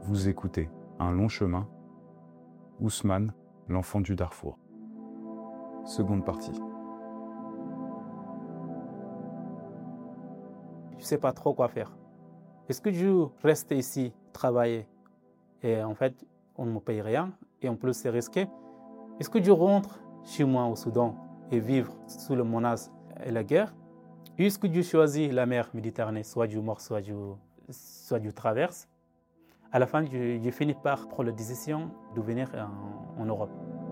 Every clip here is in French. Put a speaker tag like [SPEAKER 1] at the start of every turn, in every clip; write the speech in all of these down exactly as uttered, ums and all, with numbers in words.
[SPEAKER 1] Vous écoutez Un long chemin, Ousmane, l'enfant du Darfour. Seconde partie.
[SPEAKER 2] Je ne sais pas trop quoi faire. Est-ce que je reste ici, travailler, et en fait, on ne me paye rien, et en plus c'est risqué? Est-ce que je rentre chez moi au Soudan et vivre sous le menace et la guerre? Est-ce que je choisis la mer Méditerranée, soit du mort, soit du, soit du traverse? À la fin, je, je finis par prendre la décision de venir en, en Europe.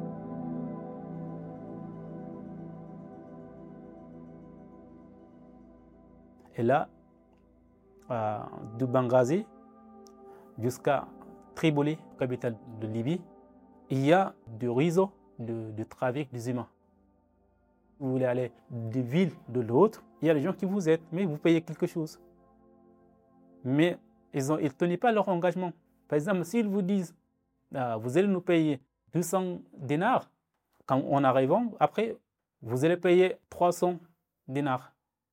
[SPEAKER 2] Et là, euh, de Benghazi jusqu'à Tripoli, capitale de Libye, il y a des réseaux de, de trafic des humains. Vous voulez aller d'une ville de l'autre, il y a des gens qui vous aident, mais vous payez quelque chose. Mais ils ne ils tenaient pas leur engagement. Par exemple, s'ils vous disent, ah, vous allez nous payer deux cents dinars, quand on arrive, après, vous allez payer trois cents dinars.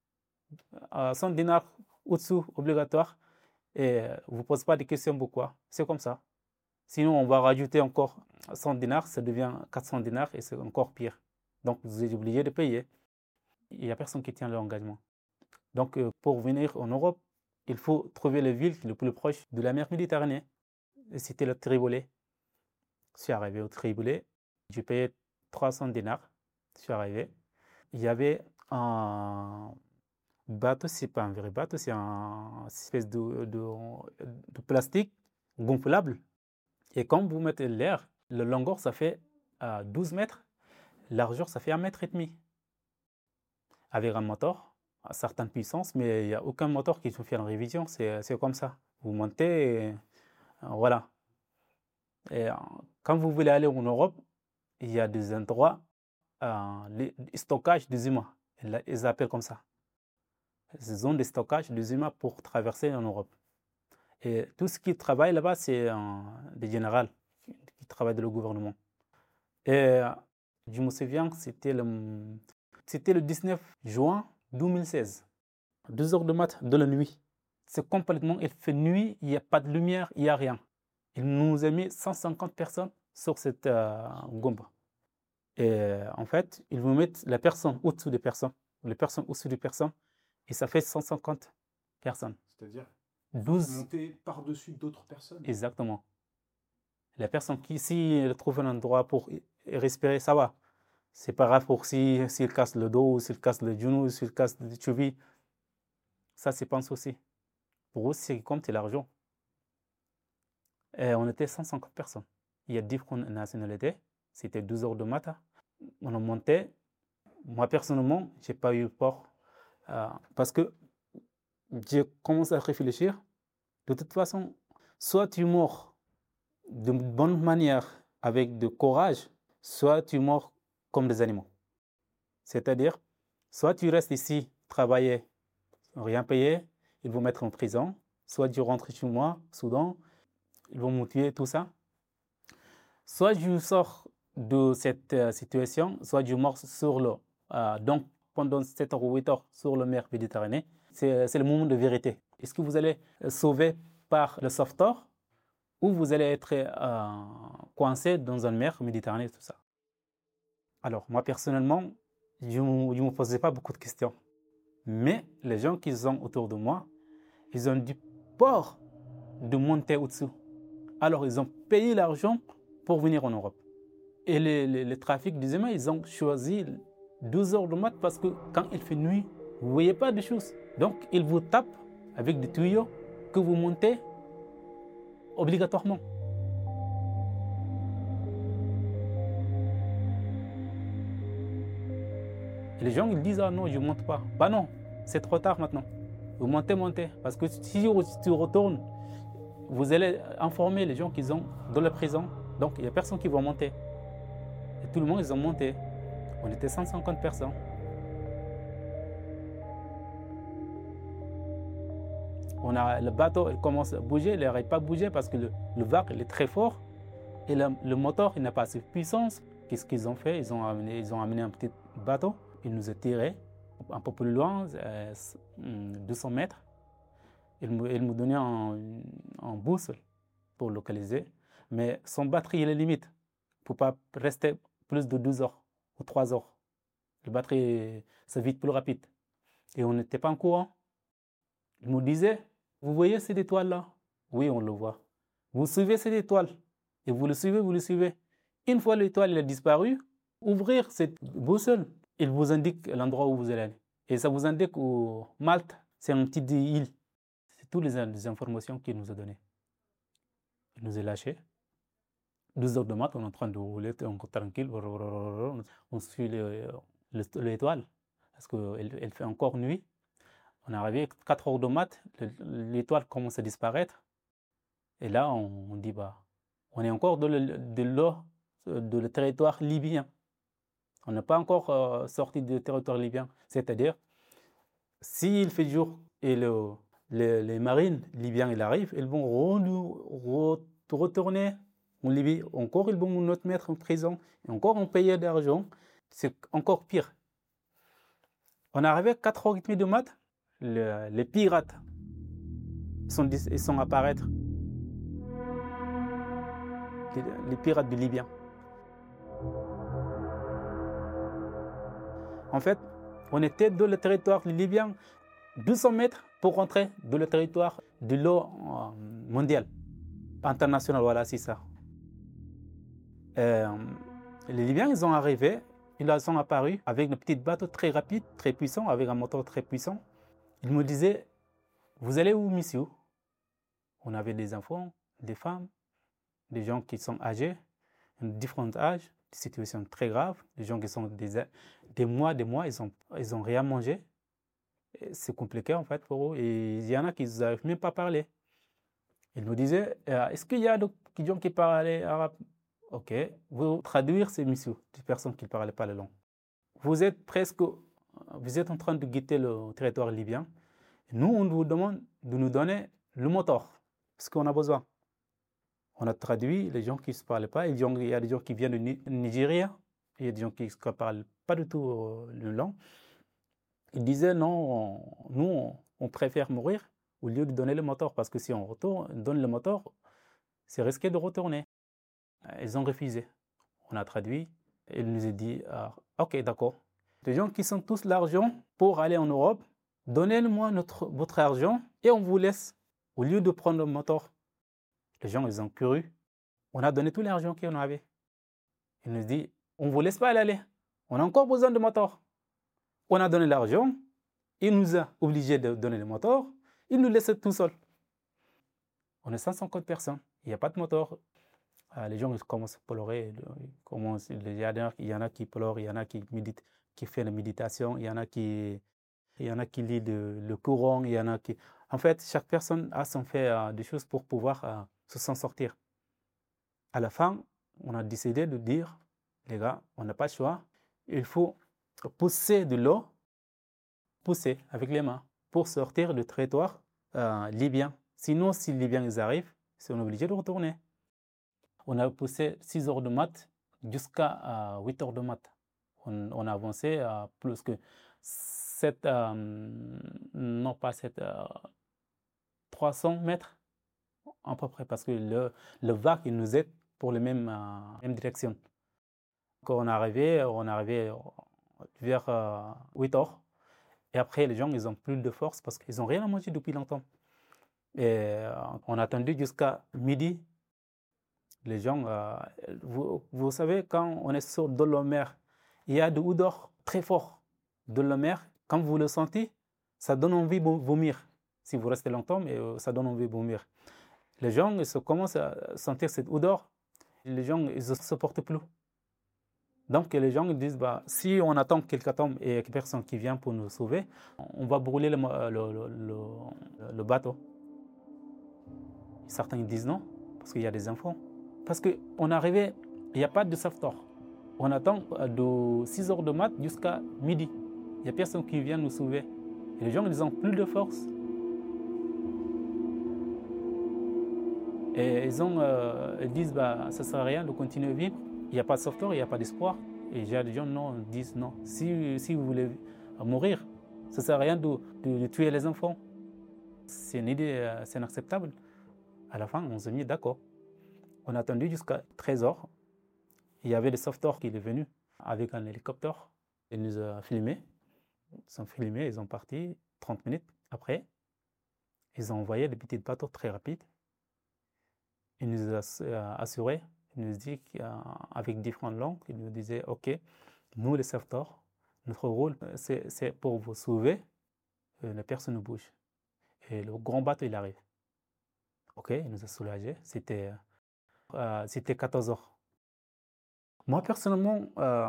[SPEAKER 2] Euh, cent dinars au-dessous, obligatoire, et vous ne posez pas de questions pourquoi. C'est comme ça. Sinon, on va rajouter encore cent dinars, ça devient quatre cents dinars et c'est encore pire. Donc, vous êtes obligé de payer. Il n'y a personne qui tient l'engagement. Donc, euh, pour venir en Europe, il faut trouver la ville le plus proche de la mer Méditerranée. C'était le Tripoli. Je suis arrivé au Tripoli. J'ai payé trois cents dinars. Je suis arrivé. Il y avait un bateau, c'est pas un vrai bateau, c'est une espèce de, de, de plastique gonflable. Et quand vous mettez l'air, le longueur, ça fait euh, douze mètres. Largeur, ça fait un mètre et demi. Avec un moteur à certaines puissances, mais il n'y a aucun moteur qui se fait en révision. C'est, c'est comme ça. Vous montez, et, euh, voilà. Et euh, quand vous voulez aller en Europe, il y a des endroits, euh, les, les stockages des humains. Ils appellent comme ça. Ces zones de stockage des humains pour traverser en Europe. Et tout ce qui travaille là-bas, c'est euh, des généraux qui, qui travaillent dans le gouvernement. Et euh, je me souviens, c'était le, c'était le dix-neuf juin deux mille seize, deux heures de mat de la nuit. C'est complètement, il fait nuit, il n'y a pas de lumière, il n'y a rien. Il nous a mis cent cinquante personnes sur cette euh, gombe. Et euh, en fait, ils vous mettent la personne au-dessous des personnes, les personnes au-dessus des personnes, et ça fait cent cinquante personnes.
[SPEAKER 1] C'est-à-dire
[SPEAKER 2] douze
[SPEAKER 1] monter par-dessus d'autres personnes.
[SPEAKER 2] Exactement. La personne qui, si elle trouve un endroit pour respirer, ça va. C'est pas grave pour si, s'il casse le dos, s'il casse le genou, s'il casse les chevilles. Ça, c'est pas un souci. Pour eux, c'est comme c'est l'argent. Et on était cent cinquante personnes. Il y a différentes nationalités. C'était douze heures de matin. On a monté. Moi, personnellement, j'ai pas eu peur. Euh, parce que j'ai commencé à réfléchir. De toute façon, soit tu meurs de bonne manière, avec de courage, soit tu meurs comme des animaux. C'est-à-dire, soit tu restes ici, travailler, rien payer, ils vont mettre en prison, soit tu rentres chez moi, Soudan, ils vont me tuer, tout ça. Soit je sors de cette euh, situation, soit je meurs sur l'eau. Euh, donc, pendant sept heures ou huit heures sur la mer Méditerranée, c'est, c'est le moment de vérité. Est-ce que vous allez sauver par le sauveteur ou vous allez être euh, coincé dans une mer Méditerranée, tout ça? Alors, moi, personnellement, je ne me posais pas beaucoup de questions. Mais les gens qui sont autour de moi, ils ont du peur de monter au-dessous. Alors, ils ont payé l'argent pour venir en Europe. Et les, les, les trafics des humains, ils ont choisi douze heures de mat parce que quand il fait nuit, vous ne voyez pas de choses. Donc, ils vous tapent avec des tuyaux que vous montez obligatoirement. Et les gens, ils disent, ah non, je ne monte pas. Bah non, c'est trop tard maintenant. Vous montez, montez. Parce que si tu retournes, vous allez informer les gens qui sont dans la prison. Donc, il n'y a personne qui va monter. Et tout le monde, ils ont monté. On était cent cinquante personnes. On a, le bateau il commence à bouger, il n'arrête pas de bouger parce que le, le vague il est très fort et le, le moteur il n'a pas assez de puissance. Qu'est-ce qu'ils ont fait? Ils ont amené, ils ont amené un petit bateau, ils nous ont tirés un peu plus loin, euh, deux cents mètres. Ils me, ils me donnaient un, un boussole pour localiser. Mais son batterie, il est limite. Il ne peut pas rester plus de douze heures ou trois heures. La batterie, c'est vite plus rapide. Et on n'était pas en courant. Il me disait, vous voyez cette étoile-là? Oui, on le voit. Vous suivez cette étoile. Et vous le suivez, vous le suivez. Une fois l'étoile a disparu, ouvrir cette boussole, il vous indique l'endroit où vous allez aller. Et ça vous indique où Malte, c'est une petite île. C'est toutes les, les informations qu'il nous a données. Il nous a lâchés. douze heures de matin, on est en train de rouler, on est tranquille, on suit l'étoile, parce qu'elle elle fait encore nuit. On est arrivé à quatre heures de matin, l'étoile commence à disparaître. Et là, on, on dit, bah, on est encore dans le, de l'eau, de le territoire libyen. On n'est pas encore euh, sorti du territoire libyen. C'est-à-dire, s'il fait jour et le, les, les marines libyens ils arrivent, ils vont re, re, retourner en Libye. Encore, ils vont nous mettre en prison. Et encore, on paye d'argent. C'est encore pire. On est arrivé à quatre heures trente du mat. Le, les pirates sont, ils sont apparaître. Les, les pirates du Libyen. En fait, on était dans le territoire libyen, deux cents mètres pour rentrer dans le territoire de l'eau mondiale, internationale, voilà, c'est ça. Euh, les Libyens, ils ont arrivé, ils sont apparus avec un petit bateau très rapide, très puissant, avec un moteur très puissant. Ils me disaient, vous allez où, monsieur? On avait des enfants, des femmes, des gens qui sont âgés, de différents âges, des situations très graves, des gens qui sont des, des mois, des mois, ils n'ont ils ont rien mangé. C'est compliqué en fait pour eux. Et il y en a qui n'arrivent même pas à parler. Ils me disaient, est-ce qu'il y a des gens qui parlent arabe? Ok, vous traduire ces messieurs, des personnes qui ne parlaient pas la langue. Vous êtes presque, vous êtes en train de quitter le territoire libyen. Nous, on vous demande de nous donner le moteur, parce qu'on a besoin. On a traduit les gens qui ne se parlaient pas. Il y a des gens qui viennent du Nigeria, il y a des gens qui ne parlent pas du tout le langue. Ils disaient non, on, nous, on, on préfère mourir au lieu de donner le moteur, parce que si on retourne, donne le moteur, c'est risqué de retourner. Ils ont refusé. On a traduit. Il nous a dit, ah, ok, d'accord. Les gens qui sont tous l'argent pour aller en Europe, donnez-moi notre, votre argent et on vous laisse, au lieu de prendre le moteur. Les gens, ils ont couru. On a donné tout l'argent qu'on avait. Il nous dit, on ne vous laisse pas aller. On a encore besoin de moteur. On a donné l'argent. Il nous a obligés de donner le moteur. Il nous laisse tout seul. On est cent cinquante personnes. Il n'y a pas de moteur. Les gens ils commencent à pleurer. Ils commencent, il y en a qui pleurent, il y en a qui méditent, qui font la méditation, il y en a qui, il y en a qui lisent le, le Coran, il y en a qui... En fait, chaque personne a son fait euh, des choses pour pouvoir euh, se s'en sortir. À la fin, on a décidé de dire, les gars, on n'a pas le choix. Il faut pousser de l'eau, pousser avec les mains, pour sortir du territoire euh, libyen. Sinon, si les Libyens ils arrivent, on est obligé de retourner. On a poussé six heures de maths jusqu'à euh, huit heures de maths. On, on a avancé à plus que sept, euh, non pas sept, euh, trois cents mètres à peu près, parce que le, le vague il nous aide pour la même, euh, même direction. Quand on est arrivé, on est arrivé vers euh, huit heures. Et après, les gens, ils n'ont plus de force parce qu'ils n'ont rien à manger depuis longtemps. Et euh, on a attendu jusqu'à midi. Les gens, euh, vous, vous savez, quand on est sur de la mer, il y a de l'odeur très fort de la mer. Quand vous le sentez, ça donne envie de vomir. Si vous restez longtemps, mais euh, ça donne envie de vomir. Les gens, ils se commencent à sentir cette odeur. Les gens, ils ne supportent plus. Donc, les gens ils disent, bah, si on attend quelqu'un tombe et qu'il y a personne qui vient pour nous sauver, on va brûler le, le, le, le, le bateau. Certains disent non, parce qu'il y a des enfants. Parce qu'on est arrivé, il n'y a pas de sauveteur. On attend de six heures de maths jusqu'à midi. Il n'y a personne qui vient nous sauver. Et les gens, ils n'ont plus de force. Et ils, ont, euh, ils disent, bah, ça ne sert à rien de continuer à vivre. Il n'y a pas de sauveteur, il n'y a pas d'espoir. Et j'ai des gens non, disent non. Si, si vous voulez mourir, ça ne sert à rien de, de, de tuer les enfants. C'est une idée, c'est inacceptable. À la fin, on s'est mis d'accord. On a attendu jusqu'à treize heures. Il y avait le sauveteur qui est venu avec un hélicoptère. Il nous a filmés. Ils sont filmés, ils sont partis. trente minutes après, ils ont envoyé des petits bateaux très rapides. Il nous a assuré, il nous dit qu'avec différentes langues, il nous disait, OK, nous les sauveteurs, notre rôle, c'est pour vous sauver, la personne ne bouge. Et le grand bateau, il arrive. OK, il nous a soulagés. C'était euh, c'était quatorze heures. Moi, personnellement, euh,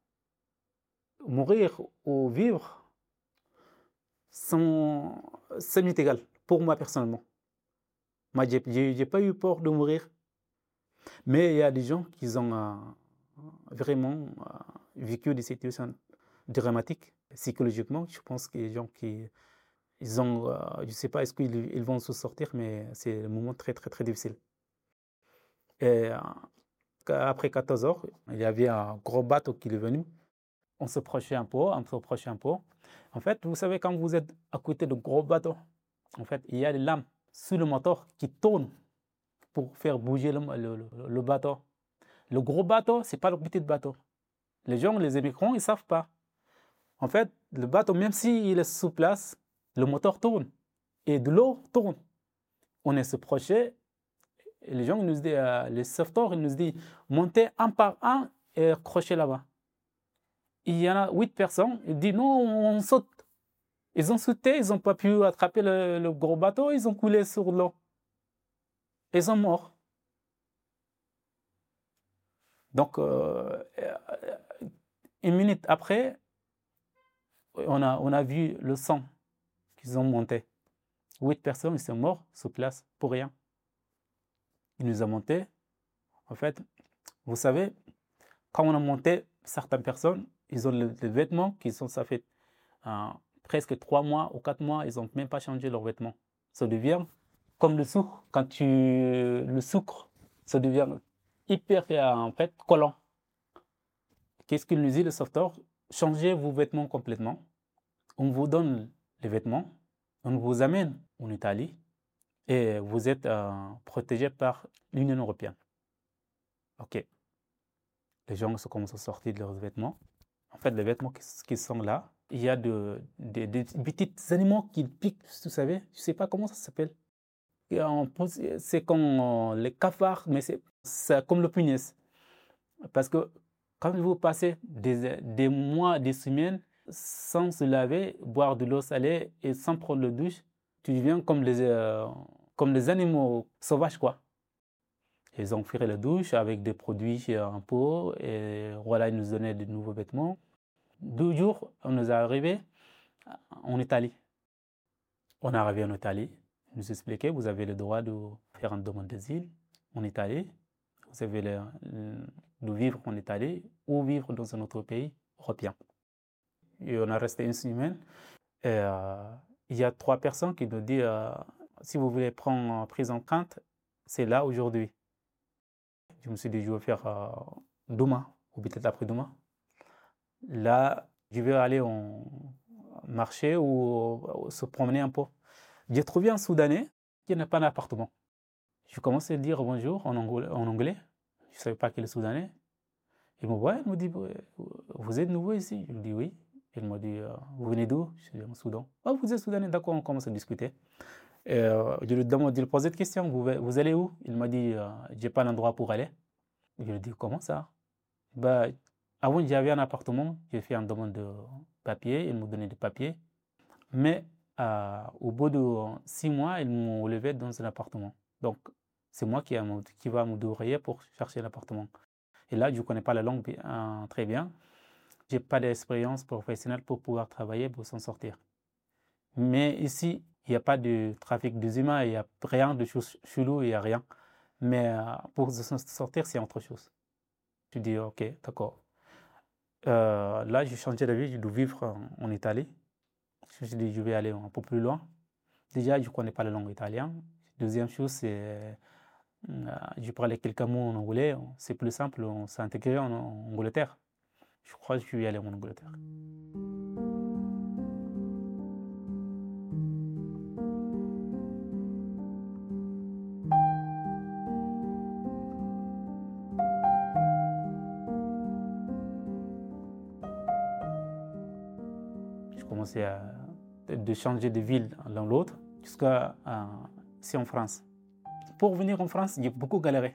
[SPEAKER 2] mourir ou vivre, sont, ça m'est égal, pour moi personnellement. Moi, je n'ai pas eu peur de mourir. Mais il y a des gens qui ont euh, vraiment euh, vécu des situations dramatiques psychologiquement. Je pense qu'il y a des gens qui ils ont, euh, je ne sais pas, est-ce qu'ils ils vont se sortir, mais c'est un moment très, très, très difficile. Et euh, après quatorze heures, il y avait un gros bateau qui est venu. On se prochait un peu, on se prochait un peu. En fait, vous savez, quand vous êtes à côté de gros bateaux, en fait, il y a des lames sur le moteur qui tournent pour faire bouger le, le, le, le bateau. Le gros bateau, ce n'est pas le petit bateau. Les gens, les immigrants, ils ne savent pas. En fait, le bateau, même s'il est sous place, le moteur tourne et de l'eau tourne. On est se proché. Et les gens, ils nous disent, euh, les sauveteurs, ils nous disent, montez un par un et accrochez là-bas. Il y en a huit personnes, ils disent, non, on saute. Ils ont sauté, ils n'ont pas pu attraper le, le gros bateau, ils ont coulé sur l'eau. Ils sont morts. Donc, euh, une minute après, on a, on a vu le sang qu'ils ont monté. Huit personnes, ils sont morts sur place pour rien. Ils nous ont monté. En fait, vous savez, quand on a monté, certaines personnes, ils ont des vêtements qui sont, ça fait euh, presque trois mois ou quatre mois, ils n'ont même pas changé leurs vêtements. Ça devient comme le sucre. Quand tu le sucre, ça devient hyper en fait collant. Qu'est-ce qu'il nous dit le sauveteur? Changez vos vêtements complètement. On vous donne les vêtements, on vous amène en Italie et vous êtes euh, protégé par l'Union européenne. OK. Les gens se commencent à sortir de leurs vêtements. En fait, les vêtements qui, qui sont là, il y a de, de, de, de petits animaux qui piquent, vous savez, je ne sais pas comment ça s'appelle. C'est comme les cafards, mais c'est comme le punaise. Parce que quand vous passez des, des mois, des semaines sans se laver, boire de l'eau salée et sans prendre le douche, tu deviens comme les, euh, comme les animaux sauvages, quoi. Ils ont fait la douche avec des produits en pot et voilà, ils nous donnaient de nouveaux vêtements. Deux jours, on nous est arrivé en Italie. On est arrivé en Italie. Ils nous expliquaient, vous avez le droit de faire une demande d'asile en Italie. Vous avez le, le, de vivre en Italie ou vivre dans un autre pays européen. Et on a resté une semaine. Et, euh, il y a trois personnes qui nous disent, euh, si vous voulez prendre prise en compte, c'est là aujourd'hui. Je me suis dit, je vais faire euh, demain, ou peut-être après-demain. Là, je vais aller en marché ou, ou se promener un peu. J'ai trouvé un Soudanais qui n'a pas d'appartement. Je commence à dire bonjour en anglais. En anglais. Je ne savais pas qu'il est Soudanais. Il me voit, il me dit, vous êtes nouveau ici? Je lui dis oui. Il m'a dit, vous venez d'où? Je suis au Soudan. Oh, vous êtes Soudanais, d'accord, on commence à discuter. Et, euh, je lui demande, je lui pose cette question, vous, vous allez où? Il m'a dit, euh, je n'ai pas d'endroit pour aller. Je lui dis, comment ça? Bah, avant, j'avais un appartement, j'ai fait une demande de papier, ils m'ont donné des papiers. Mais euh, au bout de six mois, ils m'ont levé dans un appartement. Donc, c'est moi qui, qui va me débrouiller pour chercher l'appartement. Et là, je ne connais pas la langue bien, très bien. Je n'ai pas d'expérience professionnelle pour pouvoir travailler, pour s'en sortir. Mais ici, il n'y a pas de trafic des humains, il n'y a rien de chelou, il n'y a rien. Mais euh, pour s'en sortir, c'est autre chose. Je dis, OK, d'accord. Euh, là, j'ai changé de vie, je dois vivre en, en Italie. Je dis, je vais aller un peu plus loin. Déjà, je ne connais pas la langue italienne. Deuxième chose, c'est euh, je parlais quelques mots en anglais. C'est plus simple, on s'est intégré en, en Angleterre. Je crois que je vais aller en Angleterre. commençais à de changer de ville l'un l'autre jusqu'à euh, ici en France. Pour venir en France, j'ai beaucoup galéré.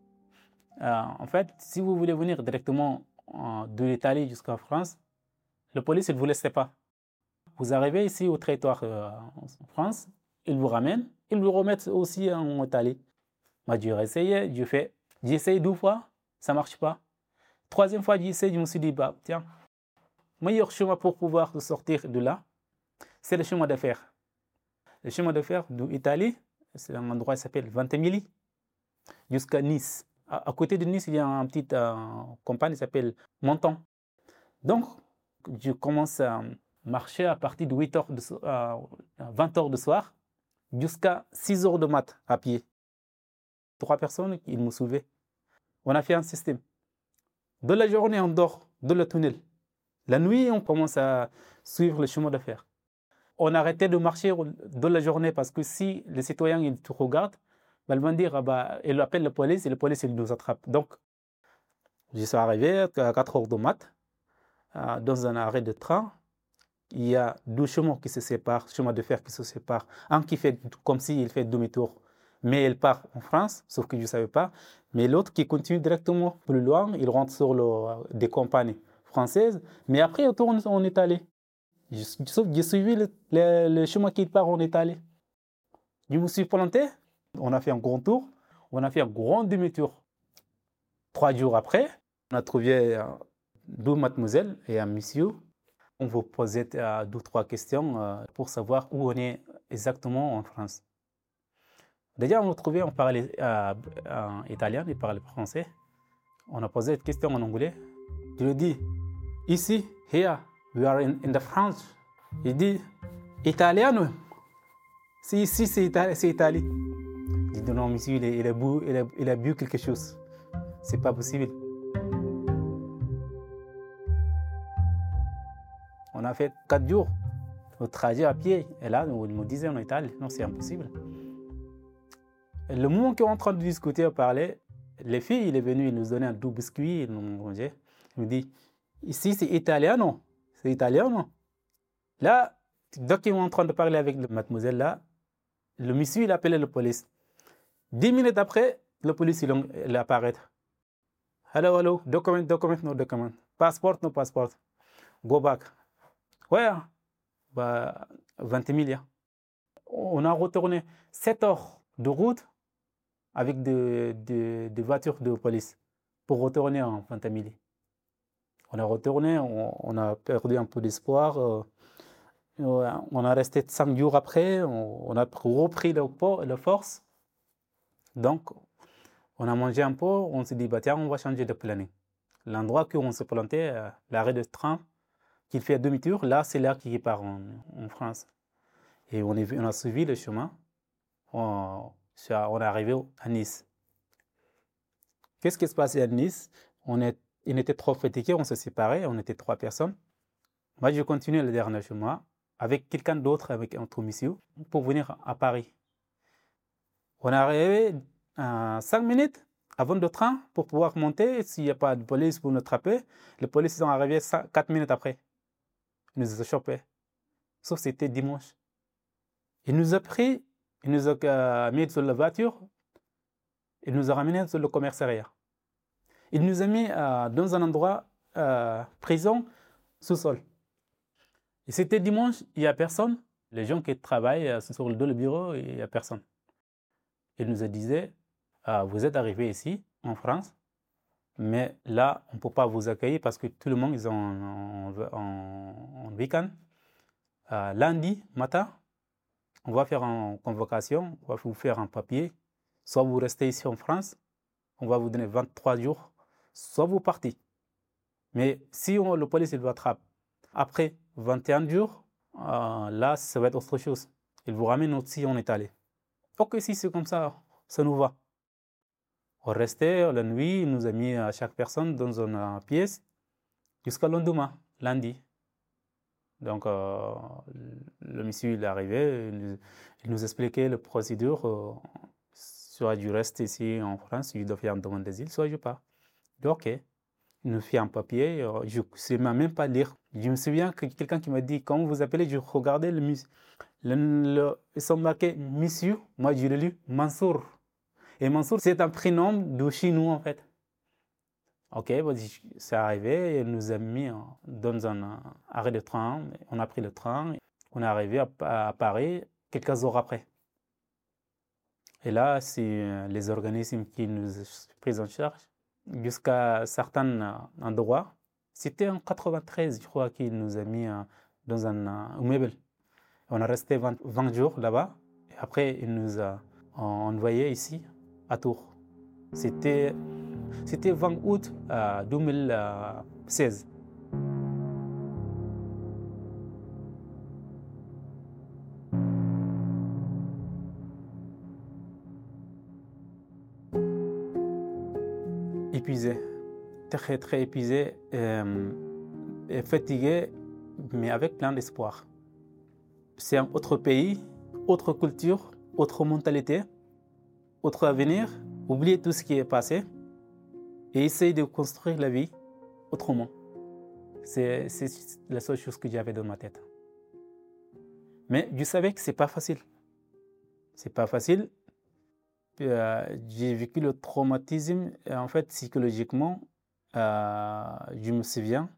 [SPEAKER 2] Euh, en fait, si vous voulez venir directement euh, de l'Italie jusqu'en France, la police ne vous laisse pas. Vous arrivez ici au territoire euh, en France, ils vous ramènent, ils vous remettent aussi en Italie. Moi, j'ai essayé, j'ai fait, j'ai essayé deux fois, ça ne marche pas. Troisième fois, j'ai essayé, je me suis dit, bah, tiens, meilleur chemin pour pouvoir sortir de là, c'est le chemin de fer. Le chemin de fer d'Italie, c'est un endroit qui s'appelle Ventimiglia, jusqu'à Nice. À, à côté de Nice, il y a une petite euh, compagnie qui s'appelle Menton. Donc, je commence à marcher à partir de huit heures de, euh, vingt heures de soir jusqu'à six heures de mat à pied. Trois personnes, ils me soulevaient. On a fait un système. De la journée, on dort dans le tunnel. La nuit, on commence à suivre le chemin de fer. On arrêtait de marcher dans la journée parce que si les citoyens ils te regardent, ils vont dire, ah bah, ils appellent la police et la police il nous attrape. Donc, je suis arrivé à quatre heures de mat, euh, dans un arrêt de train. Il y a deux chemins qui se séparent, chemin de fer qui se séparent. Un qui fait comme s'il fait demi-tour, mais il part en France, sauf que je ne savais pas. Mais l'autre qui continue directement plus loin, il rentre sur le, des compagnies françaises, mais après il tourne en Italie. J'ai suivi le, le, le chemin qui part en Italie. Je me suis planté, on a fait un grand tour, on a fait un grand demi-tour. Trois jours après, on a trouvé deux mademoiselles et un monsieur. On vous posait euh, deux, trois questions euh, pour savoir où on est exactement en France. Déjà, on a trouvé, on parlait euh, euh, italien, il parlait français. On a posé une question en anglais. Je lui ai dit, ici, here, we are in, in the France. Il dit, italiano. Si ici, c'est Italie. C'est Italie. Je dis, non, monsieur, il, est, il, a bu, il, a, il a bu quelque chose. C'est pas possible. On a fait quatre jours au trajet à pied. Et là, on me disait en Italie, non, c'est impossible. Et le moment qu'on est en train de discuter, de parler, les filles, il est venu, il nous donnait un doux biscuit, il nous mangeait. Il me dit, ici, c'est italien, non? C'est italien, non? Là, dès qu'ils sont en train de parler avec la mademoiselle, là, le monsieur, il appelait la police. Dix minutes après, la police, il, il apparaît. Hello, hello, document, document, no document. Passport, no passport. Go back. Ouais, bah, vingt mille. On a retourné sept heures de route avec des de, de voitures de police pour retourner en Ventimiglia. On a retourné, on, on a perdu un peu d'espoir. Euh, on a resté cinq jours après, on, on a repris le, la force. Donc, on a mangé un peu, on s'est dit, bah, tiens, on va changer de planning. L'endroit où on se plantait, euh, l'arrêt de train, qu'il fait demi-tour, là, c'est là qu'il part en, en France. Et on, est, on a suivi le chemin. On, on est arrivé à Nice. Qu'est-ce qui se passait à Nice? On est, il était trop fatigué, on s'est séparés, on était trois personnes. Moi, je continue le dernier chemin avec quelqu'un d'autre, avec un autre monsieur, pour venir à Paris. On est arrivé à cinq minutes avant le train pour pouvoir monter. S'il n'y a pas de police pour nous attraper, les policiers sont arrivés quatre minutes après. Ils nous ont chopés. Sauf que c'était dimanche. Il nous a pris, il nous a mis sur la voiture, il nous a ramenés sur le commissariat. Il nous a mis euh, dans un endroit, euh, prison, sous-sol. Et c'était dimanche, il n'y a personne. Les gens qui travaillent euh, sur le, dans le bureau, il n'y a personne. Il nous a dit, ah, vous êtes arrivés ici, en France, mais là, on ne peut pas vous accueillir parce que tout le monde est en, en, en, en week-end. Euh, lundi matin, on va faire une convocation, on va vous faire un papier. Soit vous restez ici en France, on va vous donner vingt-trois jours, soit vous partez. Mais si on, le police il vous attrape après vingt et un jours, euh, là, ça va être autre chose. Il vous ramène aussi en Italie. Ok, si c'est comme ça, ça nous va. On restait la nuit, il nous a mis à chaque personne dans une pièce jusqu'à le lendemain, lundi. Donc, euh, le monsieur il est arrivé, il nous, il nous expliquait la procédure. Euh, soit je reste ici en France, je dois faire une demande d'asile, soit je pars. Je dis ok. une fille en papier. Je ne sais même pas lire. Je me souviens que quelqu'un qui m'a dit, quand vous appelez, je regardais le monsieur. Le, le, ils sont marqués monsieur. Moi, je l'ai lu Mansour. Et Mansour, c'est un prénom de chinois, en fait. Ok, c'est arrivé. Il nous a mis dans un arrêt de train. On a pris le train. On est arrivé à, à Paris quelques heures après. Et là, c'est les organismes qui nous ont pris en charge jusqu'à certains endroits. C'était en quatre-vingt-treize, je crois, qu'il nous a mis dans un immeuble. On est resté vingt, vingt jours là-bas. Et après, il nous a envoyés ici, à Tours. C'était, c'était vingt août deux mille seize. Épuisé, très très épuisé, euh, et fatigué, mais avec plein d'espoir. C'est un autre pays, autre culture, autre mentalité, autre avenir. Oublier tout ce qui est passé et essayer de construire la vie autrement. C'est, c'est la seule chose que j'avais dans ma tête. Mais je savais que c'est pas facile. C'est pas facile. Euh, j'ai vécu le traumatisme, en fait, psychologiquement, euh, je me souviens,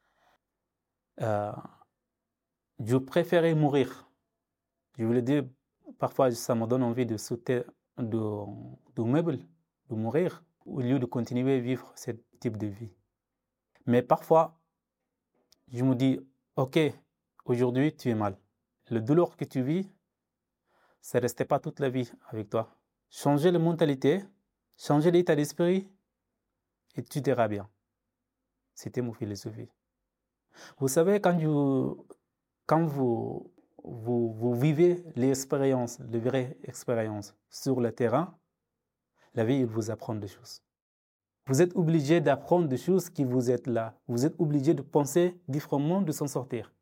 [SPEAKER 2] euh, je préférais mourir. Je voulais dire, parfois, ça me donne envie de sauter de, de meubles, de mourir, au lieu de continuer à vivre ce type de vie. Mais parfois, je me dis, ok, aujourd'hui, tu es mal. Le douleur que tu vis, ça ne restait pas toute la vie avec toi. Changer la mentalité, changer l'état d'esprit, et tu iras bien. C'était mon philosophie. Vous savez, quand, je, quand vous, vous, vous vivez l'expérience, les vraies expériences sur le terrain, la vie, il vous apprend des choses. Vous êtes obligé d'apprendre des choses qui vous êtes là. Vous êtes obligé de penser différemment, de s'en sortir.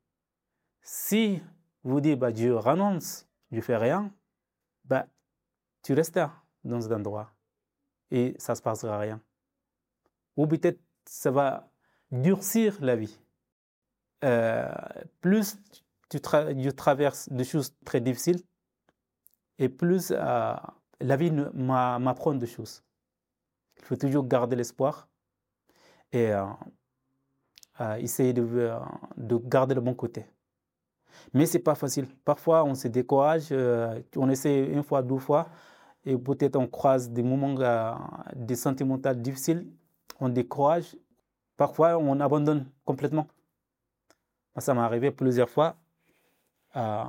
[SPEAKER 2] Si vous dites, bah, je renonce, je ne fais rien, bah, tu restes là, dans cet endroit, et ça ne se passera rien. Ou peut-être ça va durcir la vie. Euh, plus tu, tra- tu traverses des choses très difficiles, et plus euh, la vie m'apprend des choses. Il faut toujours garder l'espoir et euh, euh, essayer de, euh, de garder le bon côté. Mais ce n'est pas facile. Parfois, on se décourage, euh, on essaie une fois, deux fois, et peut-être on croise des moments, euh, des sentiments difficiles, on décourage. Parfois, on abandonne complètement. Ça m'est arrivé plusieurs fois. Euh,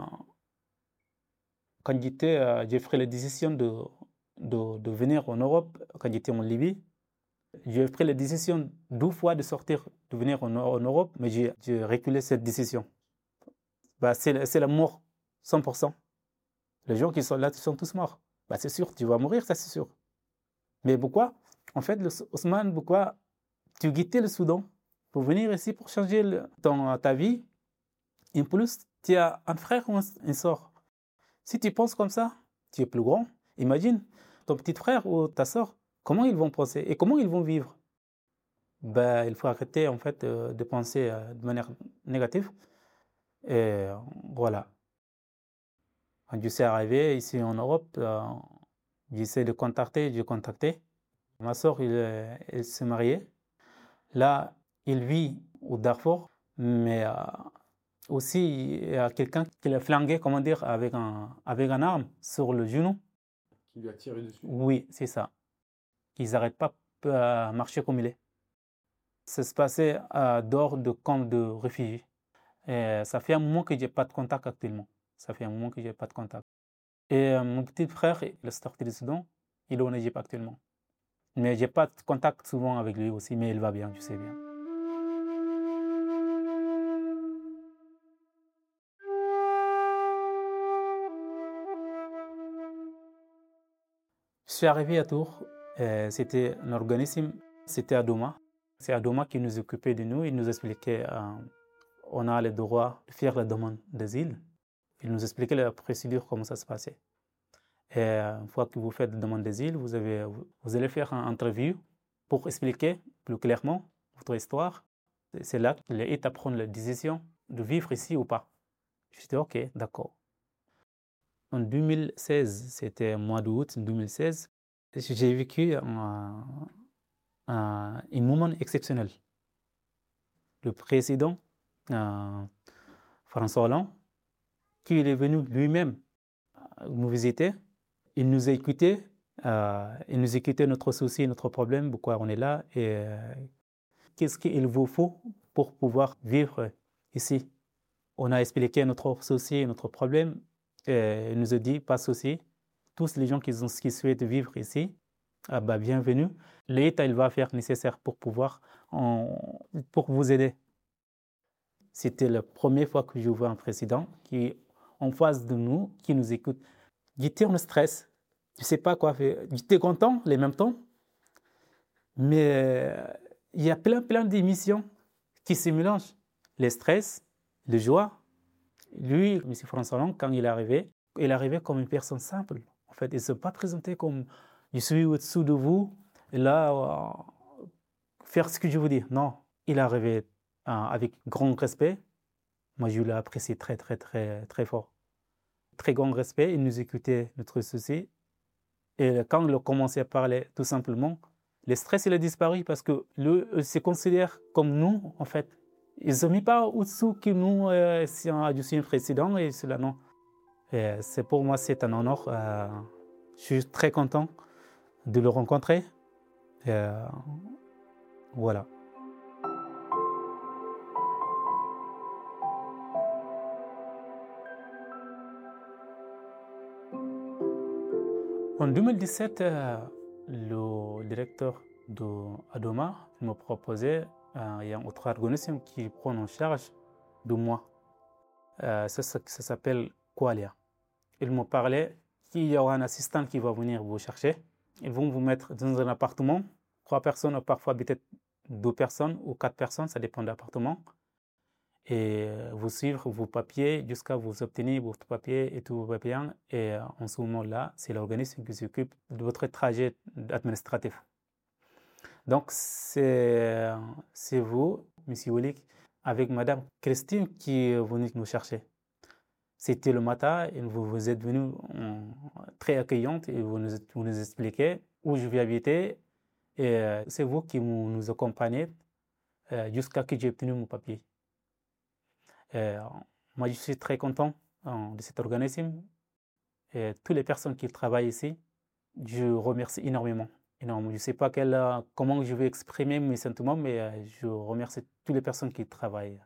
[SPEAKER 2] quand j'étais, euh, j'ai pris la décision de, de, de venir en Europe, quand j'étais en Libye, j'ai pris la décision deux fois de sortir, de venir en, en Europe, mais j'ai, j'ai reculé cette décision. Bah, c'est, c'est la mort, cent pour cent. Les gens qui sont là, ils sont tous morts. Bah, c'est sûr, tu vas mourir, ça c'est sûr. Mais pourquoi? En fait, le, Ousmane, pourquoi tu quittais le Soudan pour venir ici pour changer le, ton, ta vie? En plus, tu as un frère ou une soeur. Si tu penses comme ça, tu es plus grand. Imagine ton petit frère ou ta soeur, comment ils vont penser et comment ils vont vivre? Ben, il faut arrêter en fait euh, de penser euh, de manière négative. Et euh, voilà. Quand je suis arrivé ici en Europe, euh, j'essaie de contacter, j'ai contacté. Ma soeur, elle, elle s'est mariée. Là, il vit au Darfour, mais euh, aussi il y a quelqu'un qui l'a flingué, comment dire, avec un, avec un arme sur le genou.
[SPEAKER 1] Qui lui a tiré dessus?
[SPEAKER 2] Oui, c'est ça. Ils n'arrêtent pas à marcher comme il est. Ça se passait à dehors de camp de réfugiés. Et ça fait un moment que je n'ai pas de contact actuellement. Ça fait un moment que je n'ai pas de contact. Et euh, mon petit frère, il est sorti du Soudan, il est en Égypte actuellement. Mais je n'ai pas de contact souvent avec lui aussi, mais il va bien, je sais bien. Je suis arrivé à Tours, euh, c'était un organisme, c'était à Doma. C'est à Doma qui nous occupait de nous, il nous expliquait euh, on a le droit de faire la demande d'asile. Il nous expliquait la procédure, comment ça se passait. Et une fois que vous faites la demande d'asile, vous, avez, vous allez faire une interview pour expliquer plus clairement votre histoire. C'est là que l'État prend la décision de vivre ici ou pas. Je dis ok, d'accord. En deux mille seize, c'était mois d'août deux mille seize, j'ai vécu un, un, un moment exceptionnel. Le président euh, François Hollande, qui est venu lui-même nous visiter, il nous a écoutés, euh, il nous a écouté notre souci, notre problème, pourquoi on est là et euh, qu'est-ce qu'il vous faut pour pouvoir vivre ici. On a expliqué notre souci, notre problème, et il nous a dit pas de souci. Tous les gens qui, ont, qui souhaitent vivre ici, ah bah, bienvenue. L'État il va faire le nécessaire pour pouvoir en, pour vous aider. C'était la première fois que je vois un président qui est en face de nous, qui nous écoute. J'étais en stress, je ne sais pas quoi faire. J'étais content en même temps, mais euh, il y a plein, plein d'émotions qui se mélangent. Le stress, la joie. Lui, M. François Hollande, quand il est arrivé, il est arrivé comme une personne simple. En fait, il ne s'est pas présenté comme « je suis au-dessous de vous, et là, euh, faire ce que je vous dis ». Non, il est arrivé euh, avec grand respect. Moi, je l'ai apprécié très, très, très, très fort. Très grand respect, il nous écoutait notre souci. Et quand il a commencé à parler, tout simplement, le stress, il a disparu parce que lui, il se considère comme nous, en fait. Ils ne se mis pas au-dessous que nous, euh, si je suis un président et cela, non. Et c'est pour moi, c'est un honneur. Euh, je suis très content de le rencontrer. Et, euh, voilà. En deux mille dix-sept, euh, le directeur d'Adoma me proposait euh, il y a un autre organisme qui prend en charge de moi. Euh, ça, ça, ça s'appelle Qualia. Ils m'ont parlé qu'il y aura un assistant qui va venir vous chercher. Ils vont vous mettre dans un appartement, trois personnes ou parfois peut-être deux personnes ou quatre personnes, ça dépend de l'appartement. Et vous suivre vos papiers jusqu'à vous obtenir votre papier et tout va bien. Et en ce moment-là, c'est l'organisme qui s'occupe de votre trajet administratif. Donc, c'est vous, M. Wolik, avec Mme Christine qui est venue nous chercher. C'était le matin et vous, vous êtes venue très accueillante et vous nous, vous nous expliquez où je vais habiter. Et c'est vous qui nous accompagnez jusqu'à ce que j'ai obtenu mon papier. Et moi, je suis très content euh, de cet organisme et toutes les personnes qui travaillent ici, je remercie énormément. énormément. Je ne sais pas quel, euh, comment je vais exprimer mes sentiments, mais euh, je remercie toutes les personnes qui travaillent.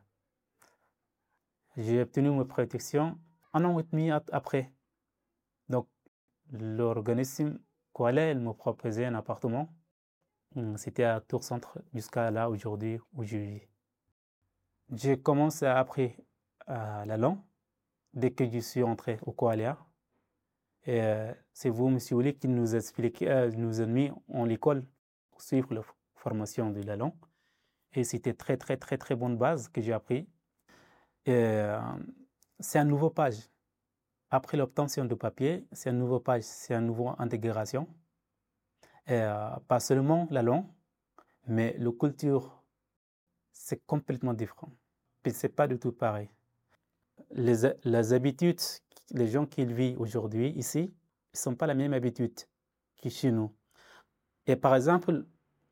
[SPEAKER 2] J'ai obtenu ma protection un an et demi après. Donc, l'organisme Qualia, elle me proposait un appartement. C'était à Tours Centre jusqu'à là aujourd'hui où je vis. J'ai commencé à apprendre euh, la langue dès que je suis entré au Qualia. Et euh, c'est vous, M. Wolik, qui nous a expliqué, euh, nous a mis en l'école pour suivre la formation de la langue. Et c'était très, très, très, très bonne base que j'ai appris. Et euh, c'est un nouveau page. Après l'obtention de papier, c'est un nouveau page, c'est une nouvelle intégration. Et euh, pas seulement la langue, mais la culture, c'est complètement différent. Puis c'est pas du tout pareil. Les, les habitudes, les gens qui vivent aujourd'hui ici, ils ne sont pas la même habitude que chez nous. Et par exemple,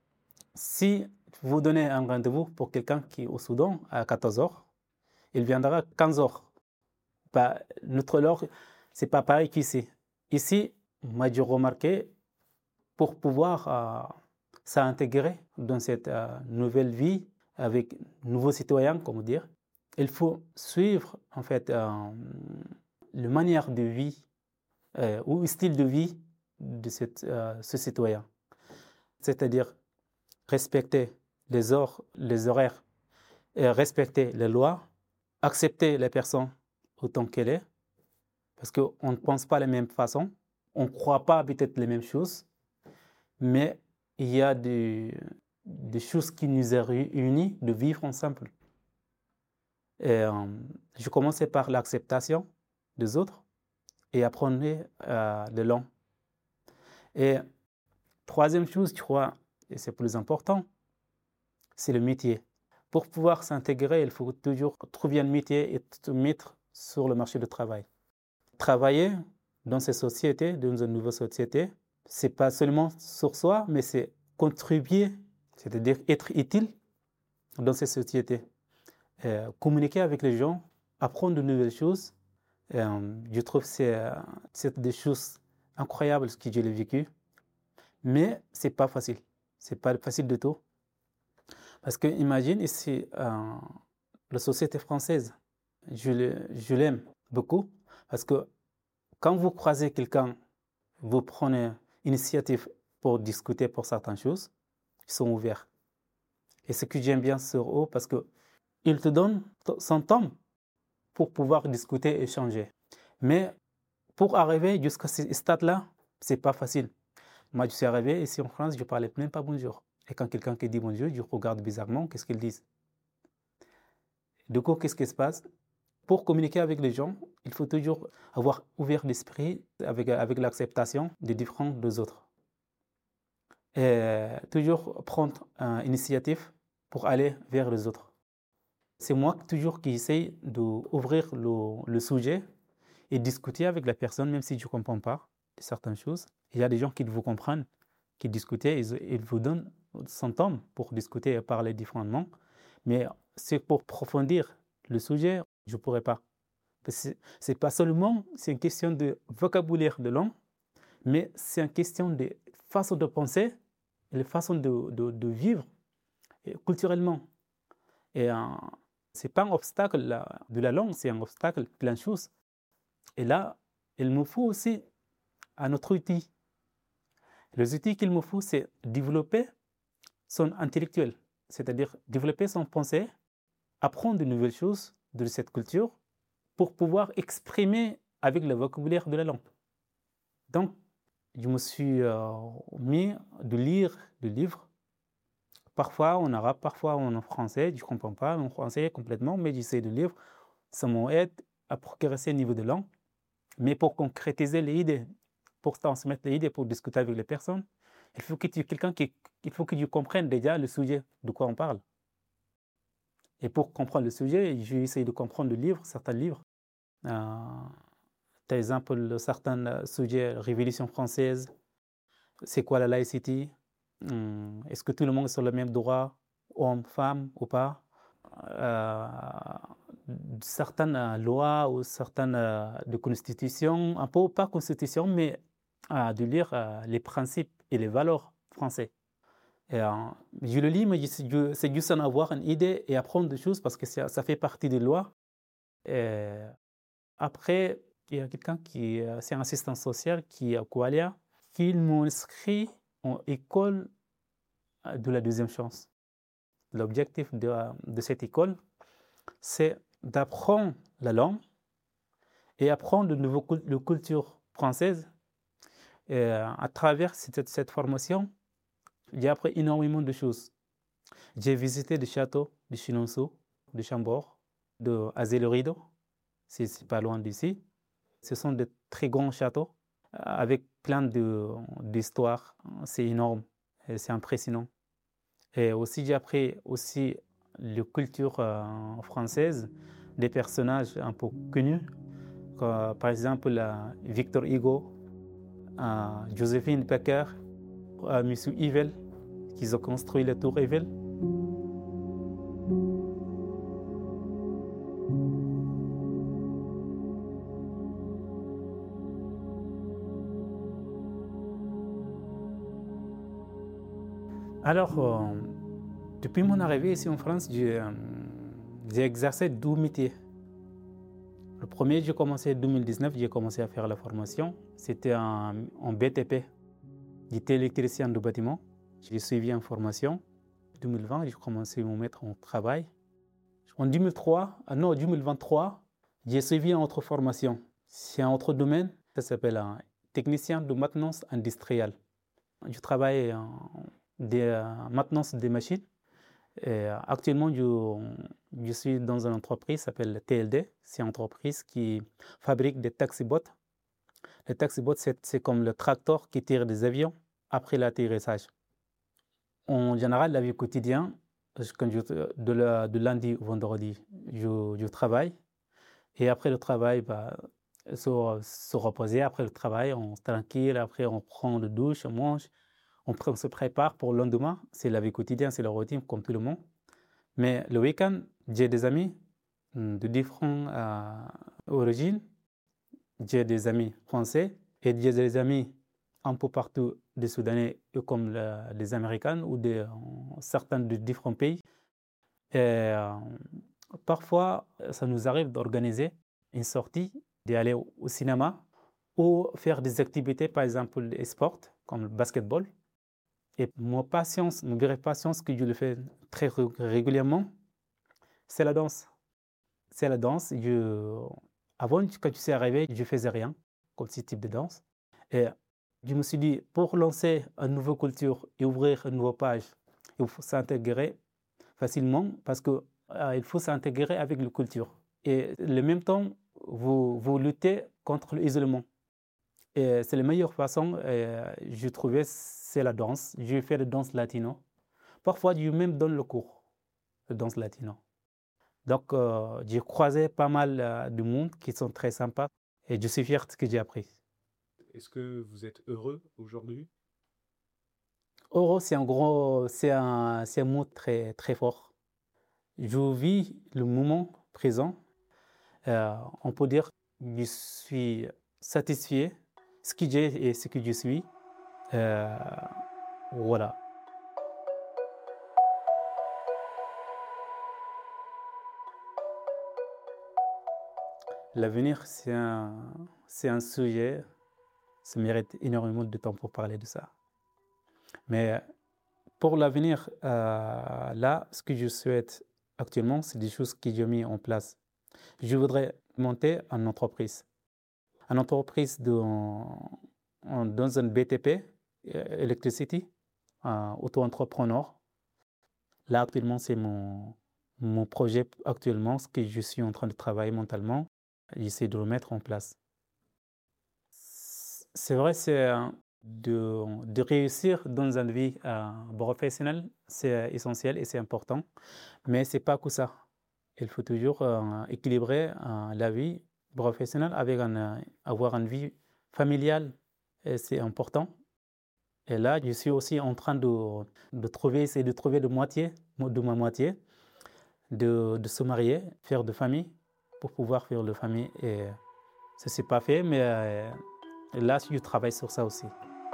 [SPEAKER 2] si vous donnez un rendez-vous pour quelqu'un qui est au Soudan à quatorze heures, il viendra à quinze heures. Bah, notre heure, ce n'est pas pareil qu'ici. Ici, moi j'ai remarqué, pour pouvoir euh, s'intégrer dans cette euh, nouvelle vie avec nouveaux citoyens, comme dire, il faut suivre en fait euh, la manière de vie euh, ou le style de vie de cette, euh, ce citoyen. C'est-à-dire respecter les heures, les horaires, et respecter les lois, accepter la personne autant qu'elle est, parce qu'on ne pense pas de la même façon, on ne croit pas peut-être les mêmes choses, mais il y a des, des choses qui nous réunissent de vivre ensemble. Et, euh, je commençais par l'acceptation des autres et apprendre euh, les langues. Et troisième chose, je crois, et c'est plus important, c'est le métier. Pour pouvoir s'intégrer, il faut toujours trouver un métier et se mettre sur le marché du travail. Travailler dans ces sociétés, dans une nouvelle société, ce n'est pas seulement sur soi, mais c'est contribuer, c'est-à-dire être utile dans ces sociétés. Euh, communiquer avec les gens, apprendre de nouvelles choses. Euh, je trouve que c'est, euh, c'est des choses incroyables ce que j'ai vécu. Mais ce n'est pas facile. Ce n'est pas facile du tout. Parce que imagine ici, euh, la société française, je, le, je l'aime beaucoup. Parce que quand vous croisez quelqu'un, vous prenez l'initiative pour discuter pour certaines choses, ils sont ouverts. Et ce que j'aime bien sur eux, parce qu'ils te donnent son temps pour pouvoir discuter et échanger. Mais pour arriver jusqu'à ce stade-là, ce n'est pas facile. Moi, je suis arrivé ici en France, je ne parlais même pas bonjour. Et quand quelqu'un qui dit bonjour, je regarde bizarrement, qu'est-ce qu'ils disent? Du coup, qu'est-ce qui se passe? Pour communiquer avec les gens, il faut toujours avoir ouvert l'esprit avec, avec l'acceptation des différents des autres. Et toujours prendre une initiative pour aller vers les autres. C'est moi toujours qui essaye d'ouvrir le, le sujet et discuter avec la personne, même si je ne comprends pas certaines choses. Il y a des gens qui vous comprennent, qui discutent, ils, ils vous donnent son temps pour discuter et parler différemment. Mais c'est pour approfondir le sujet, je ne pourrais pas. Ce n'est pas seulement c'est une question de vocabulaire de langue, mais c'est une question de façon de penser et de façon de, de, de vivre et culturellement. Et euh, ce n'est pas un obstacle la, de la langue, c'est un obstacle de plein de choses. Et là, il me faut aussi un autre outil. Les outils qu'il me faut, c'est développer son intellectuel, c'est-à-dire développer son pensée, apprendre de nouvelles choses de cette culture pour pouvoir exprimer avec le vocabulaire de la langue. Donc, je me suis euh, mis de lire des livres, parfois en arabe, parfois en français, je ne comprends pas en français complètement, mais j'essaie de lire, ça m'aide à progresser au niveau de langue, mais pour concrétiser les idées, pour transmettre les idées, pour discuter avec les personnes, il faut que tu aies quelqu'un qui, il faut que tu comprennes déjà le sujet de quoi on parle. Et pour comprendre le sujet, j'ai essayé de comprendre le livre, certains livres. Euh, par exemple, certains sujets, Révolution française, c'est quoi la laïcité? hum, Est-ce que tout le monde est sur le même droit, homme, femme ou pas? euh, Certaines lois ou certaines euh, de constitution, un peu pas constitution, mais euh, de lire euh, les principes et les valeurs français. Et, euh, je le lis, mais je, c'est juste en avoir une idée et apprendre des choses parce que ça, ça fait partie des lois. Et après, il y a quelqu'un qui, c'est un assistant social qui est à Koualia, qui m'a inscrit en école de la deuxième chance. L'objectif de, de cette école, c'est d'apprendre la langue et apprendre de nouvelles la culture française. Et à travers cette, cette formation, j'ai appris énormément de choses. J'ai visité des châteaux de Chenonceau, de Chambord, de Azay-le-Rideau, c'est, c'est pas loin d'ici. Ce sont de très grands châteaux avec plein de, d'histoires. C'est énorme, et c'est impressionnant. Et aussi, j'ai appris aussi la culture euh, française, des personnages un peu connus, comme, par exemple euh, Victor Hugo, euh, Joséphine Baker, euh, Monsieur Eiffel, qui ont construit la tour Eiffel. Alors, euh, depuis mon arrivée ici en France, j'ai, euh, j'ai exercé deux métiers. Le premier, j'ai commencé en deux mille dix-neuf, j'ai commencé à faire la formation. C'était en, en B T P. J'étais électricien de bâtiment. J'ai suivi une formation. En deux mille vingt, j'ai commencé à me mettre au travail. En deux mille trois, ah non, deux mille vingt-trois, j'ai suivi une autre formation. C'est un autre domaine, ça s'appelle un technicien de maintenance industrielle. Je travaille en de euh, maintenance des machines. Et actuellement, je, je suis dans une entreprise qui s'appelle T L D. C'est une entreprise qui fabrique des taxibots. Les taxibots, c'est, c'est comme le tracteur qui tire des avions après l'atterrissage. En général, la vie quotidienne, Quand je, de, la, de lundi au vendredi, je, je travaille. Et après le travail, bah, se, se reposer. Après le travail, on est tranquille. Après, on prend le douche, on mange. On, on se prépare pour le lendemain. C'est la vie quotidienne, c'est la routine comme tout le monde. Mais le week-end, j'ai des amis de différentes euh, origines. J'ai des amis français et j'ai des amis un peu partout des Soudanais comme le, des Américains ou des, euh, certains de différents pays. Et, euh, parfois, ça nous arrive d'organiser une sortie, d'aller au, au cinéma ou faire des activités, par exemple les sports comme le basketball. Et ma passion, ma vraie passion, ce que je le fais très régulièrement, c'est la danse. C'est la danse. Je, avant, quand je suis arrivé, je ne faisais rien comme ce type de danse. Et je me suis dit, pour lancer une nouvelle culture et ouvrir une nouvelle page, il faut s'intégrer facilement parce qu'il euh, faut s'intégrer avec la culture. Et en même temps, vous, vous luttez contre l'isolement. Et c'est la meilleure façon, euh, je trouvais, c'est la danse. Je fais de danse latino. Parfois, je même donne le cours de danse latino. Donc, euh, j'ai croisé pas mal euh, de monde qui sont très sympas et je suis fier de ce que j'ai appris.
[SPEAKER 1] Est-ce que vous êtes heureux aujourd'hui?
[SPEAKER 2] Heureux, c'est un gros, c'est un, c'est un mot très, très fort. Je vis le moment présent. Euh, on peut dire que je suis satisfait de ce que j'ai et ce que je suis. Euh, voilà. L'avenir, c'est un, c'est un sujet, ça mérite énormément de temps pour parler de ça. Mais pour l'avenir, euh, là, ce que je souhaite actuellement, c'est des choses que j'ai mis en place. Je voudrais monter une entreprise. Une entreprise de, dans un B T P, Electricity, un auto-entrepreneur. Là, actuellement, c'est mon, mon projet actuellement, ce que je suis en train de travailler mentalement. J'essaie de le mettre en place. C'est vrai, c'est de, de réussir dans une vie euh, professionnelle, c'est essentiel et c'est important, mais ce n'est pas que ça. Il faut toujours euh, équilibrer euh, la vie professionnelle avec un, euh, avoir une vie familiale, et c'est important. Et là, je suis aussi en train de, de trouver, essayer de trouver de moitié, de ma moitié, de, de se marier, faire de famille, pour pouvoir faire de famille. Et ça, c'est pas fait, mais euh, là, je travaille sur ça aussi.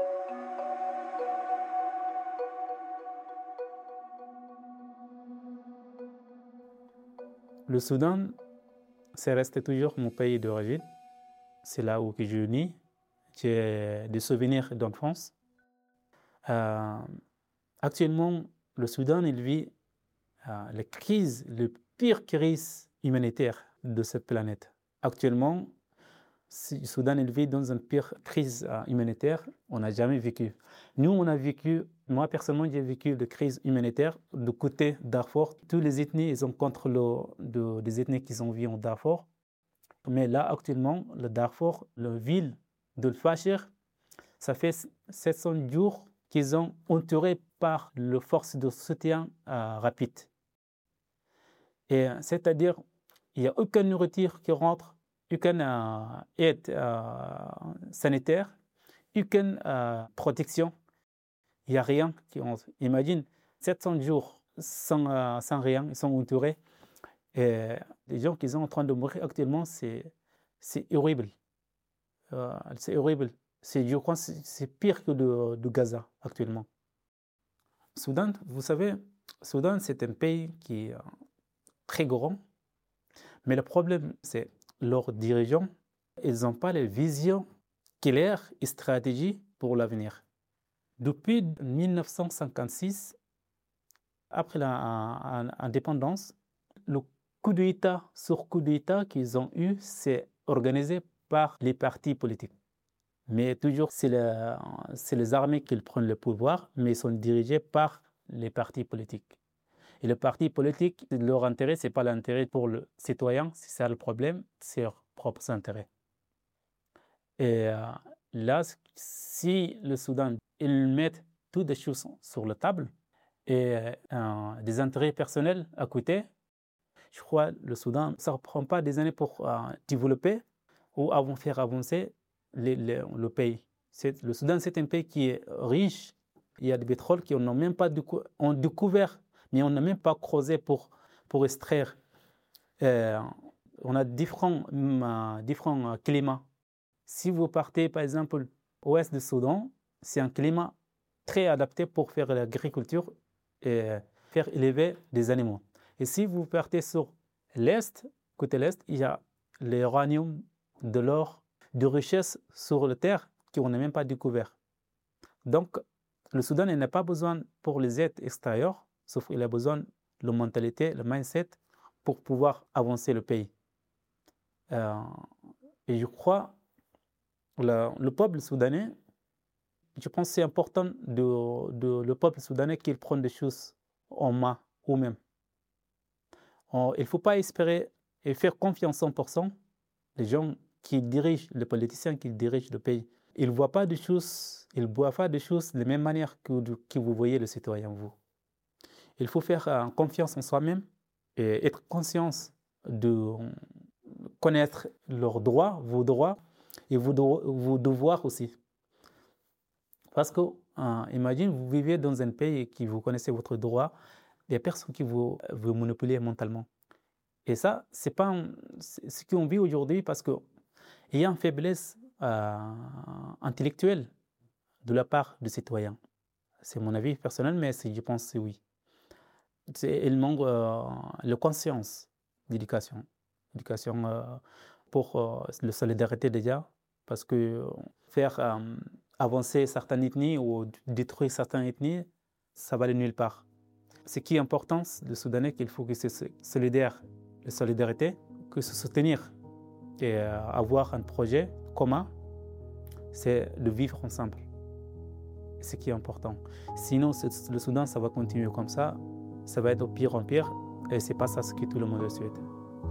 [SPEAKER 2] Le Soudan, c'est resté toujours mon pays d'origine. C'est là où je suis né. J'ai des souvenirs d'enfance. Euh, actuellement, le Soudan, il vit euh, la crise, la pire crise humanitaire de cette planète. Actuellement, le Soudan, il vit dans une pire crise euh, humanitaire on n'a jamais vécu. Nous, on a vécu, moi personnellement, j'ai vécu la crise humanitaire du côté Darfour. Toutes les ethnies, ils sont contre le, de, des ethnies qui sont vivant en Darfour. Mais là, actuellement, le Darfour, la ville de Fachir, ça fait sept cents jours qu'ils sont entourés par les forces de soutien euh, rapide. Et c'est-à-dire, il n'y a aucune nourriture qui rentre, aucune euh, aide euh, sanitaire, aucune euh, protection. Il n'y a rien qui rentre. Imagine, sept cents jours sans, euh, sans rien, ils sont entourés. Et les gens qui sont en train de mourir actuellement, c'est, c'est horrible. Euh, c'est horrible. C'est, je crois que c'est pire que de, de Gaza actuellement. Soudan, vous savez, Soudan, c'est un pays qui est très grand, mais le problème, c'est leurs dirigeants, ils n'ont pas les visions claires et stratégies pour l'avenir. Depuis mille neuf cent cinquante-six, après l'indépendance, le coup d'État sur coup d'État qu'ils ont eu, c'est organisé par les partis politiques. Mais toujours, c'est, le, c'est les armées qui prennent le pouvoir, mais ils sont dirigés par les partis politiques. Et le parti politique, leur intérêt, ce n'est pas l'intérêt pour le citoyen, c'est ça le problème, c'est leur propre intérêt. Et euh, là, si le Soudan, ils mettent toutes les choses sur la table, et euh, des intérêts personnels à côté, je crois que le Soudan, ça ne prend pas des années pour euh, développer ou avant faire avancer les, les, le pays. C'est, le Soudan, c'est un pays qui est riche. Il y a du pétrole qu'on n'a même pas décou- on découvert, mais on n'a même pas creusé pour, pour extraire. Euh, on a différents, euh, différents climats. Si vous partez, par exemple, au ouest du Soudan, c'est un climat très adapté pour faire l'agriculture et faire élever des animaux. Et si vous partez sur l'est, côté l'est, il y a l'uranium, de l'or, de richesses sur la terre qu'on n'a même pas découvert. Donc, le Soudan n'a pas besoin pour les aides extérieures, sauf qu'il a besoin de la mentalité, le mindset pour pouvoir avancer le pays. Euh, et je crois que le, le peuple soudanais, je pense que c'est important de, de le peuple soudanais qu'il prenne des choses en main eux-mêmes. Il ne faut pas espérer et faire confiance cent pour cent les gens qui dirigent, les politiciens qui dirigent le pays. Ils ne voient pas des choses, ils ne voient pas des choses de la même manière que, de, que vous voyez le citoyen, vous. Il faut faire euh, confiance en soi-même et être conscient de euh, connaître leurs droits, vos droits et vos, vos devoirs aussi. Parce que, euh, imagine, vous vivez dans un pays qui vous connaissez votre droit, il y a personne qui vous, vous manipule mentalement. Et ça, c'est pas un, c'est ce qu'on vit aujourd'hui parce qu'il y a une faiblesse euh, intellectuelle de la part des citoyens. C'est mon avis personnel, mais je pense que c'est oui. C'est, il manque euh, la conscience d'éducation. Éducation euh, pour euh, la solidarité déjà, parce que faire euh, avancer certaines ethnies ou détruire certaines ethnies, ça va aller nulle part. Ce qui est important, le Soudanais, qu'il faut que c'est solidaire, la solidarité, que se soutenir et euh, avoir un projet commun, c'est de vivre ensemble. C'est ce qui est important. Sinon, le Soudan, ça va continuer comme ça, ça va être de pire en pire, et c'est pas ça ce que tout le monde souhaite.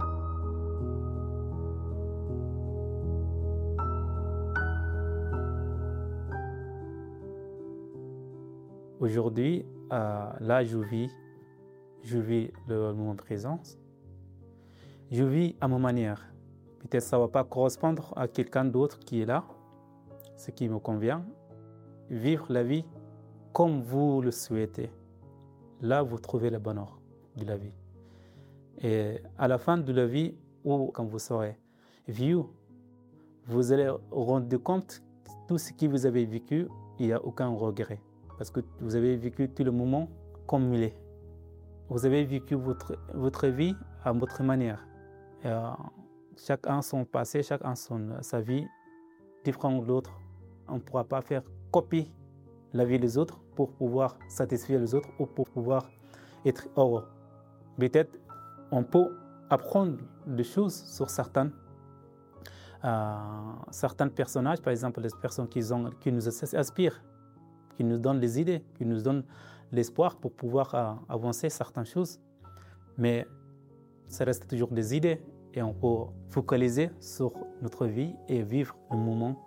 [SPEAKER 2] Aujourd'hui, euh, là, je vis, je vis le moment présent. Je vis à ma manière. Peut-être que ça ne va pas correspondre à quelqu'un d'autre qui est là, ce qui me convient. Vivre la vie comme vous le souhaitez. Là, vous trouvez le bonheur de la vie. Et à la fin de la vie, ou quand vous serez vieux, vous allez vous rendre compte que tout ce que vous avez vécu, il n'y a aucun regret. Parce que vous avez vécu tout le moment comme il est. Vous avez vécu votre, votre vie à votre manière. Et, euh, chacun son passé, chacun son, sa vie, différent de l'autre. On ne pourra pas faire copier la vie des autres pour pouvoir satisfaire les autres ou pour pouvoir être heureux. Peut-être on peut apprendre des choses sur certains, euh, certains personnages, par exemple les personnes qui, ont, qui nous inspirent, qui nous donnent des idées, qui nous donnent l'espoir pour pouvoir euh, avancer certaines choses. Mais ça reste toujours des idées et on peut focaliser sur notre vie et vivre le moment.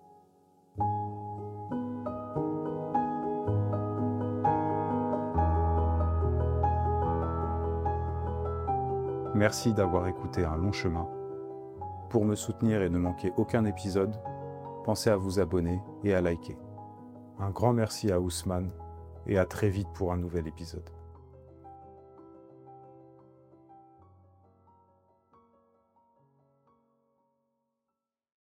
[SPEAKER 1] Merci d'avoir écouté Un long chemin. Pour me soutenir et ne manquer aucun épisode, pensez à vous abonner et à liker. Un grand merci à Ousmane et à très vite pour un nouvel épisode.